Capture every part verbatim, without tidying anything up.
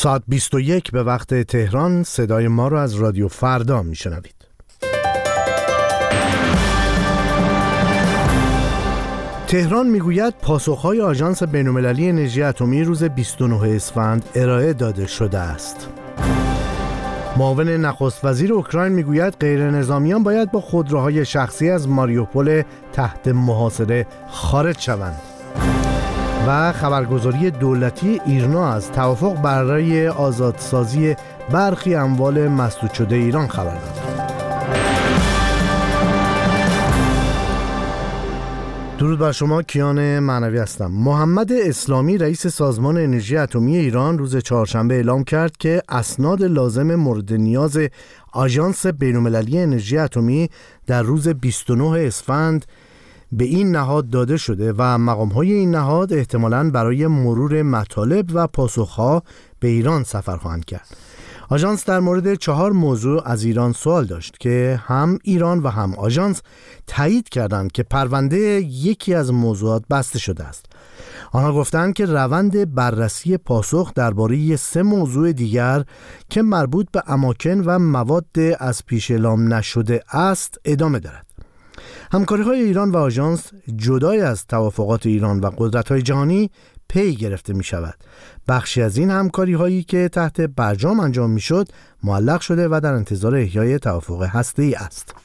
ساعت بیست و یک به وقت تهران. صدای ما رو از رادیو فردا میشنوید. تهران میگوید پاسخهای آژانس بین‌المللی انرژی اتمی روز بیست و نه اسفند ارائه داده شده است. معاون نخست وزیر اوکراین میگوید غیر نظامیان باید با خودروهای شخصی از ماریوپول تحت محاصره خارج شوند. و خبرگزاری دولتی ایرنا از توافق برای آزادسازی برخی اموال مسدود شده ایران خبر داد. درود بر شما، کیان معنوی هستم. محمد اسلامی رئیس سازمان انرژی اتمی ایران روز چهارشنبه اعلام کرد که اسناد لازم مورد نیاز آژانس بین‌المللی انرژی اتمی در روز بیست و نه اسفند به این نهاد داده شده و مقام‌های این نهاد احتمالاً برای مرور مطالب و پاسخ‌ها به ایران سفر خواهند کرد. آژانس در مورد چهار موضوع از ایران سوال داشت که هم ایران و هم آژانس تایید کردند که پرونده یکی از موضوعات بسته شده است. آنها گفتند که روند بررسی پاسخ درباره سه موضوع دیگر که مربوط به اماکن و مواد از پیش اعلام نشده است ادامه دارد. همکاری‌های ایران و آژانس جدای از توافقات ایران و قدرت‌های جهانی پی گرفته می‌شود. بخشی از این همکاری‌هایی که تحت برجام انجام می‌شد معلق شده و در انتظار احیای توافق هسته‌ای است.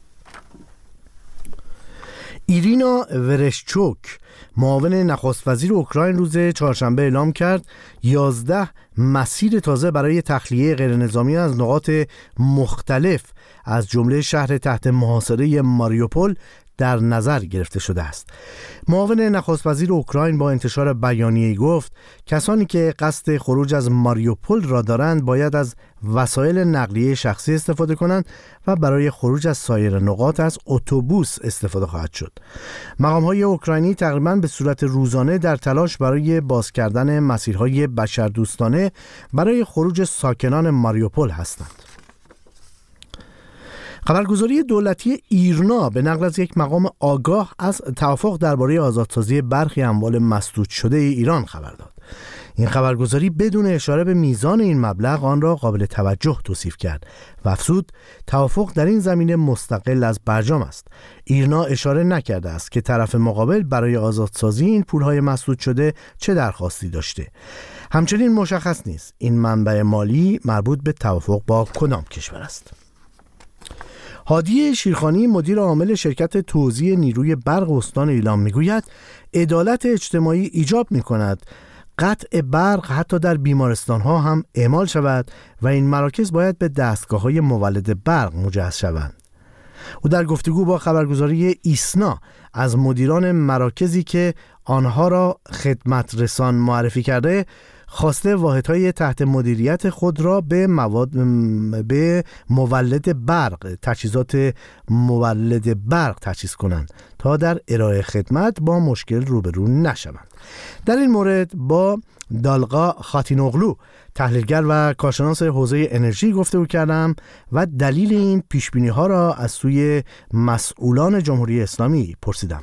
ایرینا ورشچوک معاون نخست وزیر اوکراین روز چهارشنبه اعلام کرد یازده مسیر تازه برای تخلیه غیرنظامی از نقاط مختلف از جمله شهر تحت محاصره ماریوپول در نظر گرفته شده است. معاون نخست وزیر اوکراین با انتشار بیانیه‌ای گفت کسانی که قصد خروج از ماریوپول را دارند باید از وسایل نقلیه شخصی استفاده کنند و برای خروج از سایر نقاط از اتوبوس استفاده خواهد شد. مقام‌های اوکراینی تقریباً به صورت روزانه در تلاش برای باز کردن مسیرهای بشردوستانه برای خروج ساکنان ماریوپول هستند. خبرگزاری دولتی ایرنا به نقل از یک مقام آگاه از توافق درباره آزادسازی برخی اموال مسدود شده ایران خبر داد. این خبرگزاری بدون اشاره به میزان این مبلغ آن را قابل توجه توصیف کرد و افزود توافق در این زمینه مستقل از برجام است. ایرنا اشاره نکرده است که طرف مقابل برای آزادسازی این پولهای مسدود شده چه درخواستی داشته. همچنین مشخص نیست این منبع مالی مربوط به توافق با کدام کشور است. هادی شیرخانی مدیر عامل شرکت توزیع نیروی برق استان ایلام میگوید عدالت اجتماعی ایجاب میکند قطع برق حتی در بیمارستان ها هم اعمال شود و این مراکز باید به دستگاه های مولد برق مجهز شوند. او در گفتگو با خبرگزاری ایسنا از مدیران مراکزی که آنها را خدمت رسان معرفی کرده خواسته واحدهای تحت مدیریت خود را به مواد به مولد برق تجهیزات مولد برق تجهیز کنند تا در ارائه خدمت با مشکل روبرو نشوند. در این مورد با دالقا خاتینوغلو تحلیلگر و کارشناس حوزه انرژی گفتگو کردم و دلیل این پیشبینی‌ها را از سوی مسئولان جمهوری اسلامی پرسیدم.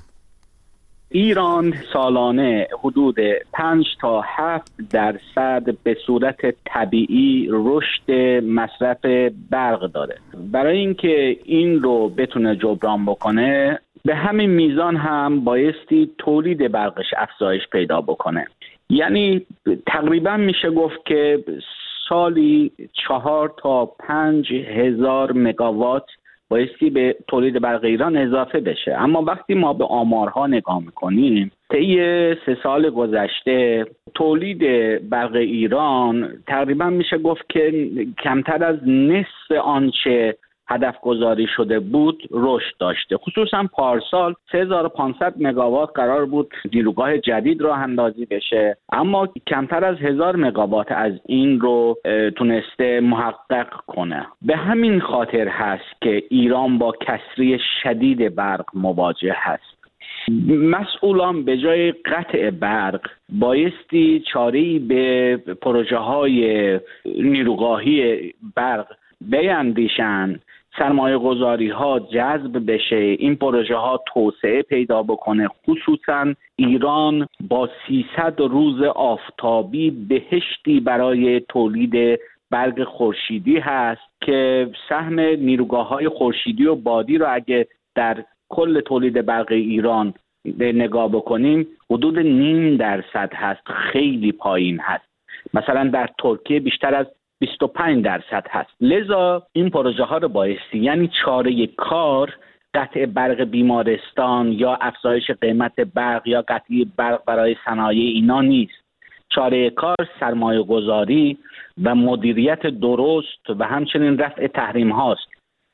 ایران سالانه حدود پنج تا هفت درصد به صورت طبیعی رشد مصرف برق داره. برای اینکه این رو بتونه جبران بکنه به همین میزان هم بایستی تولید برقش افزایش پیدا بکنه. یعنی تقریبا میشه گفت که سالی چهار تا پنج هزار مگاوات بایستی به تولید برق ایران اضافه بشه. اما وقتی ما به آمارها نگاه میکنیم طی سه سال گذشته تولید برق ایران تقریبا میشه گفت که کمتر از نصف آنچه هدف گذاری شده بود رشد داشته. خصوصا پارسال سه هزار و پانصد مگاوات قرار بود نیروگاه جدید راه اندازی بشه، اما کمتر از هزار مگاوات از این رو تونسته محقق کنه. به همین خاطر هست که ایران با کسری شدید برق مواجه هست. مسئولان به جای قطع برق بایستی چاره‌ای به پروژه های نیروگاهی برق بیندیشن سرمایه گذاری ها جذب بشه، این پروژه ها توسعه پیدا بکنه. خصوصا ایران با سیصد روز آفتابی بهشتی برای تولید برق خورشیدی هست که سهم نیروگاه‌های خورشیدی و بادی رو اگه در کل تولید برق ایران نگاه بکنیم حدود نیم درصد هست، خیلی پایین هست. مثلا در ترکیه بیشتر از بیست و پنج درصد هست. لذا این پروژه ها رو بایستی، یعنی چاره کار قطع برق بیمارستان یا افزایش قیمت برق یا قطعی برق برای صنایع اینا نیست. چاره کار سرمایه گذاری و مدیریت درست و همچنین رفع تحریم هاست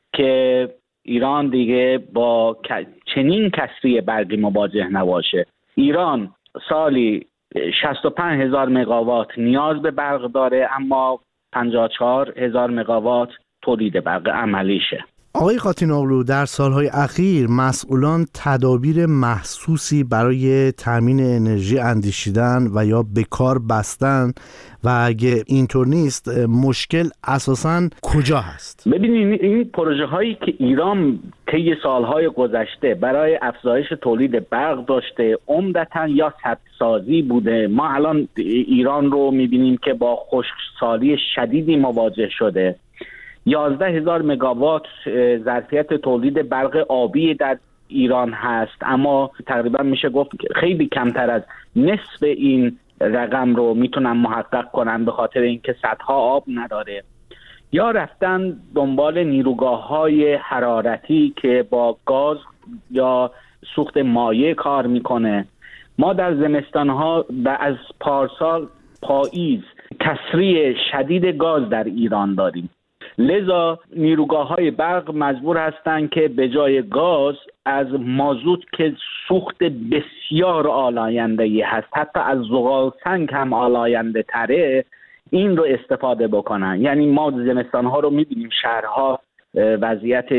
که ایران دیگه با چنین کسری برقی مواجه نباشه. ایران سالی شصت و پنج هزار مگاوات نیاز به برق داره، اما پنجاه و چهار هزار مگاوات تولید برق عملیشه. آقای خاتین‌اغلو، در سالهای اخیر مسئولان تدابیر محسوسی برای تامین انرژی اندیشیدن و یا به کار بستن و اگه اینطور نیست مشکل اساساً کجا هست؟ ببینید این پروژه هایی که ایران طی سالهای گذشته برای افزایش تولید برق داشته عمدتاً یا سدسازی بوده. ما الان ایران رو میبینیم که با خشکسالی شدیدی مواجه شده. یازده هزار مگاوات ظرفیت تولید برق آبی در ایران هست، اما تقریبا میشه گفت خیلی کمتر از نصف این رقم رو میتونن محقق کنن به خاطر اینکه سدها آب نداره. یا رفتن دنبال نیروگاه‌های حرارتی که با گاز یا سوخت مایع کار میکنه. ما در زمستان‌ها و از پارسال پاییز کسری شدید گاز در ایران داریم. لذا نیروگاه‌های برق مجبور هستند که به جای گاز از مازوت که سوخت بسیار آلاینده‌ای هست، حتی از زغال سنگ هم آلاینده تره، این رو استفاده بکنن. یعنی ما زمستان‌ها رو می‌بینیم شهرها وضعیت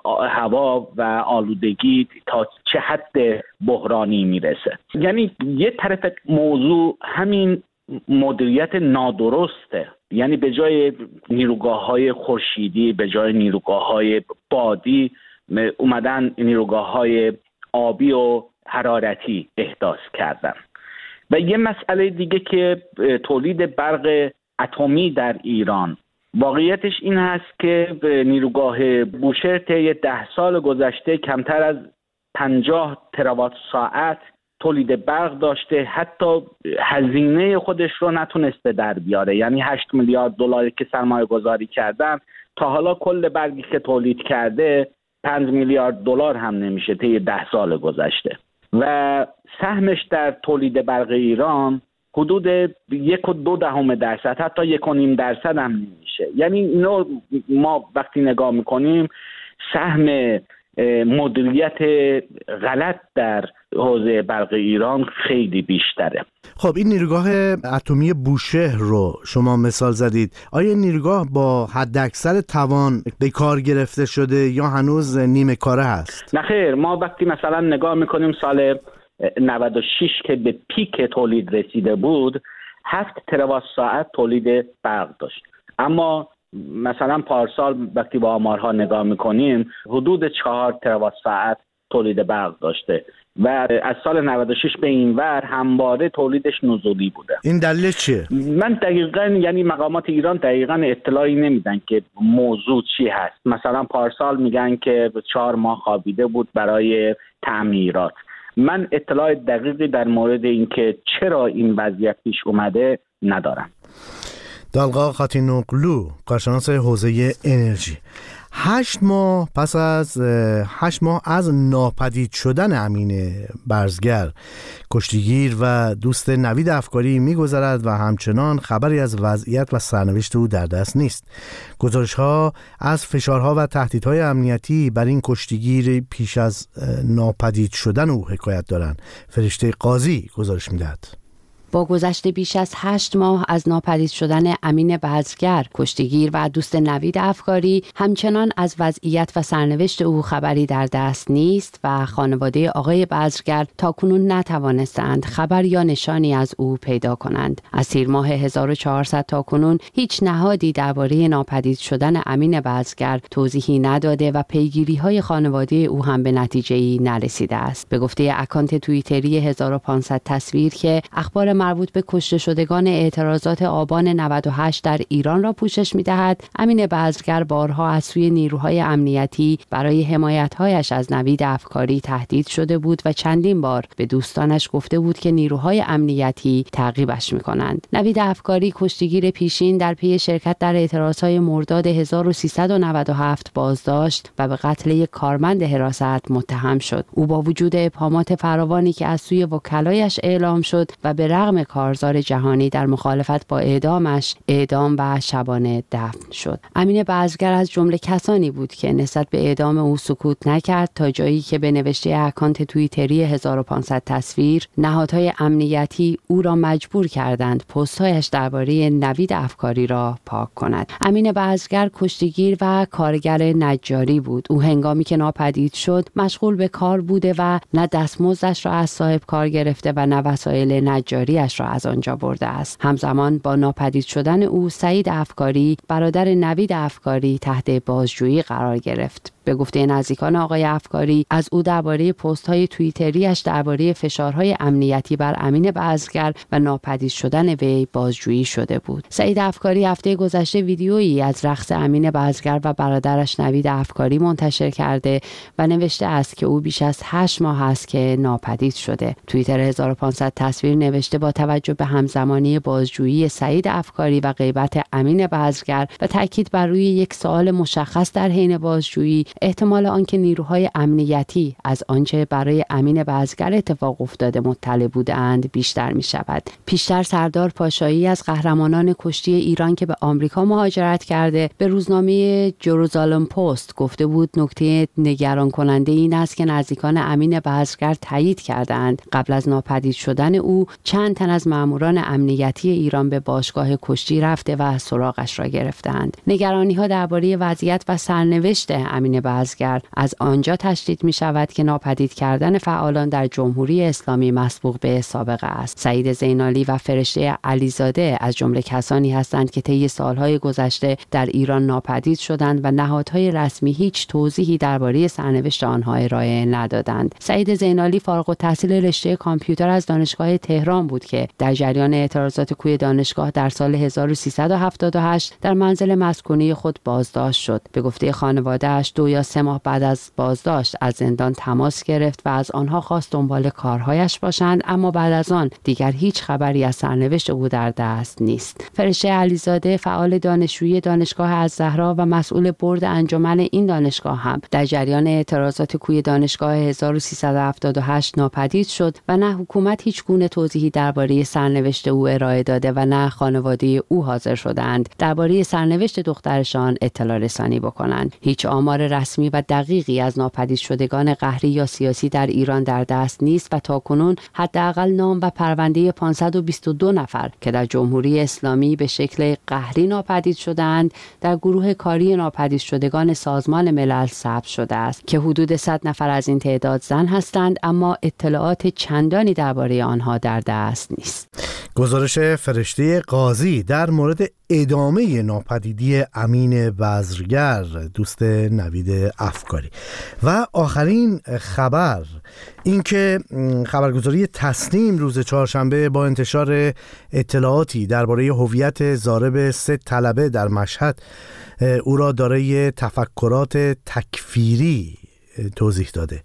هوا و آلودگی تا چه حد بحرانی میرسه. یعنی یه طرف موضوع همین مدیریت نادرسته، یعنی به جای نیروگاه‌های خورشیدی، به جای نیروگاه‌های بادی اومدن نیروگاه‌های آبی و حرارتی احداث کردن. و یه مسئله دیگه که تولید برق اتمی در ایران، واقعیتش این هست که نیروگاه بوشهر طی ده سال گذشته کمتر از پنجاه تراوات ساعت تولید برق داشته، حتی هزینه خودش رو نتونسته در بیاره. یعنی هشت میلیارد دلاری که سرمایه گذاری کردن تا حالا کل برقی که تولید کرده پنج میلیارد دلار هم نمیشه طی ده سال گذشته. و سهمش در تولید برق ایران حدود یک و دو دهم درصد، حتی یک و نیم درصد هم نمیشه. یعنی اینو ما وقتی نگاه میکنیم سهم مدیریت غلط در حوزه برق ایران خیلی بیشتره. خب این نیروگاه اتمی بوشهر رو شما مثال زدید. آیا نیروگاه با حداکثر توان به کار گرفته شده یا هنوز نیمه کاره هست؟ نه خیر، ما وقتی مثلا نگاه میکنیم سال نود و شش که به پیک تولید رسیده بود هفت تراوات ساعت تولید برق داشت، اما مثلا پارسال وقتی با آمارها نگاه میکنیم حدود چهار تراوات ساعت تولید برق داشته و از سال نود و شش به این ور همواره تولیدش نزولی بوده. این دلیل چیه؟ من دقیقاً یعنی مقامات ایران دقیقاً اطلاعی نمیدن که موضوع چی هست. مثلا پارسال میگن که چهار ماه خوابیده بود برای تعمیرات. من اطلاع دقیقی در مورد اینکه چرا این وضعیت پیش اومده ندارم. دالغا خاتین‌اغلو، کارشناس حوزه انرژی. هشت ماه پس از هشت ماه از ناپدید شدن امین برزگر، کشتیگیر و دوست نوید افکاری می‌گذرد و همچنان خبری از وضعیت و سرنوشت او در دست نیست. گزارش‌ها از فشارها و تهدیدهای امنیتی بر این کشتیگیر پیش از ناپدید شدن او حکایت دارند. فرشته قاضی گزارش می‌دهد. با گذشت بیش از هشت ماه از ناپدید شدن امین بزگر، کشتیگیر و دوست نوید افکاری، همچنان از وضعیت و سرنوشت او خبری در دست نیست و خانواده آقای بزگر تاکنون نتوانستند خبر یا نشانی از او پیدا کنند. از تیر ماه هزار و چهارصد تا کنون هیچ نهادی درباره ناپدید شدن امین بزگر توضیحی نداده و پیگیری‌های خانواده او هم به نتیجه‌ای نرسیده است. به گفته اکانت توییتری هزار و پانصد تصویر که اخبار مربوط به کشته شدگان اعتراضات آبان نود و هشت در ایران را پوشش می‌دهد، امین بزگر بارها از سوی نیروهای امنیتی برای حمایت‌هایش از نوید افکاری تهدید شده بود و چندین بار به دوستانش گفته بود که نیروهای امنیتی تعقیبش می‌کنند. نوید افکاری کشتیگیر پیشین در پی شرکت در اعتراضهای مرداد هزار و سیصد و نود و هفت بازداشت و به قتل یک کارمند حراست متهم شد. او با وجود ابهامات فراوانی که از سوی وکلایش اعلام شد و به رغم کارزار جهانی در مخالفت با اعدامش، اعدام و شبانه دفن شد. امین بزگر از جمله کسانی بود که نسبت به اعدام او سکوت نکرد تا جایی که به نوشته اکانت توییتری هزار و پانصد تصویر، نهادهای امنیتی او را مجبور کردند پست‌هایش درباره نوید افکاری را پاک کند. امین بزگر کشتیگیر و کارگر نجاری بود. او هنگامی که ناپدید شد مشغول به کار بوده و نه دستمزدش را از صاحب کار گرفته و نه وسایل نجاریش را از آنجا برده است. همزمان با ناپدید شدن او سعید افکاری، برادر نوید افکاری، تحت بازجویی قرار گرفت. به گفته نزدیکان آقای افکاری، از او درباره پست‌های توییتریش درباره فشارهای امنیتی بر امین بزگر و ناپدید شدن وی بازجویی شده بود. سعید افکاری هفته گذشته ویدیویی از رقص امین بزگر و برادرش نوید افکاری منتشر کرده و نوشته است که او بیش از هشت ماه است که ناپدید شده. توییتر هزار و پانصد تصویر نوشته با توجه به همزمانی بازجویی سعید افکاری و غیبت امین بزگر و تاکید بر روی یک سوال مشخص در حین بازجویی، احتمال آنکه نیروهای امنیتی از آنچه برای امین بزگر اتفاق افتاده مطلع بودند بیشتر می شود. پیشتر سردار پاشایی از قهرمانان کشتی ایران که به آمریکا مهاجرت کرده به روزنامه جروزالم پست گفته بود نکته نگران کننده این است که نزدیکان امین بزگر تایید کردند قبل از ناپدید شدن او چند تن از ماموران امنیتی ایران به باشگاه کشتی رفته و سراغش را گرفتند. نگرانی‌ها درباره وضعیت و سرنوشت امین بزگر از آنجا تشدید می شود که ناپدید کردن فعالان در جمهوری اسلامی مسبوق به سابقه است. سعید زینالی و فرشته علیزاده از جمله کسانی هستند که طی سالهای گذشته در ایران ناپدید شدند و نهادهای رسمی هیچ توضیحی درباره سرنوشت آنها ارائه ندادند. سعید زینالی فارغ التحصیل رشته کامپیوتر از دانشگاه تهران بود که در جریان اعتراضات کوی دانشگاه در سال هزار و سیصد و هفتاد و هشت در منزل مسکونی خود بازداشت شد. به گفته خانواده‌اش دو یا سه ماه بعد از بازداشت از زندان تماس گرفت و از آنها خواست دنبال کارهایش باشند، اما بعد از آن دیگر هیچ خبری از سرنوشت او در دست نیست. فرشته علیزاده فعال دانشجویی دانشگاه الزهرا و مسئول برد انجمن این دانشگاه هم در جریان اعتراضات کوی دانشگاه هزار و سیصد و هفتاد و هشت ناپدید شد و نه حکومت هیچ گونه توضیحی درباره سرنوشت او ارائه داده و نه خانواده او حاضر شدند درباره سرنوشت دخترشان اطلاع رسانی بکنند. هیچ آمار رسمی و دقیقی از ناپدید شدگان قهری یا سیاسی در ایران در دست نیست و تاکنون حداقل نام و پرونده پانصد و بیست و دو نفر که در جمهوری اسلامی به شکل قهری ناپدید شدند در گروه کاری ناپدید شدگان سازمان ملل ثبت شده است که حدود صد نفر از این تعداد زن هستند، اما اطلاعات چندانی درباره آنها در دست نیست. گزارش فرشته قاضی در مورد ادامه ناپدیدی امین بزگر دوست نوید افکاری. و آخرین خبر این که خبرگزاری تسنیم روز چهارشنبه با انتشار اطلاعاتی درباره هویت ضارب سه طلبه در مشهد او را دارای تفکرات تکفیری توضیح داده.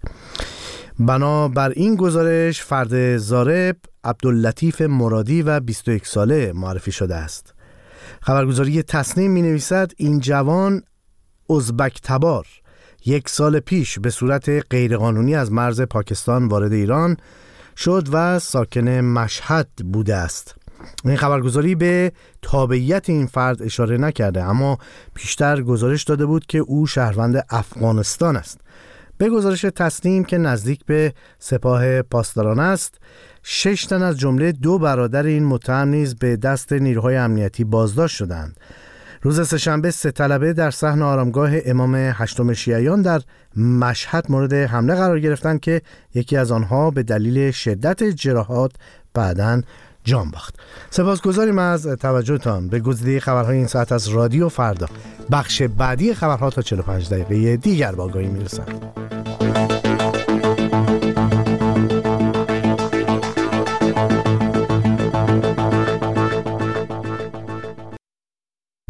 بنابر این گزارش فرد ضارب عبداللطیف مرادی و بیست و یک ساله معرفی شده است. خبرگزاری تسنیم می نویسد این جوان ازبک تبار یک سال پیش به صورت غیرقانونی از مرز پاکستان وارد ایران شد و ساکن مشهد بوده است. این خبرگزاری به تابعیت این فرد اشاره نکرده، اما پیشتر گزارش داده بود که او شهروند افغانستان است. به گزارش تسنیم که نزدیک به سپاه پاسداران است، شش تن از جمله دو برادر این متهم نیز به دست نیروهای امنیتی بازداشت شدند. روز سه‌شنبه سه طلبه در صحن آرامگاه امام هشتم شیعیان در مشهد مورد حمله قرار گرفتند که یکی از آنها به دلیل شدت جراحات بعداً جان باخت. سپاسگزاریم از توجهتان به گزیده خبرهای این ساعت از رادیو فردا. بخش بعدی خبرها تا چهل و پنج دقیقه دیگر با آگاهی میرسند.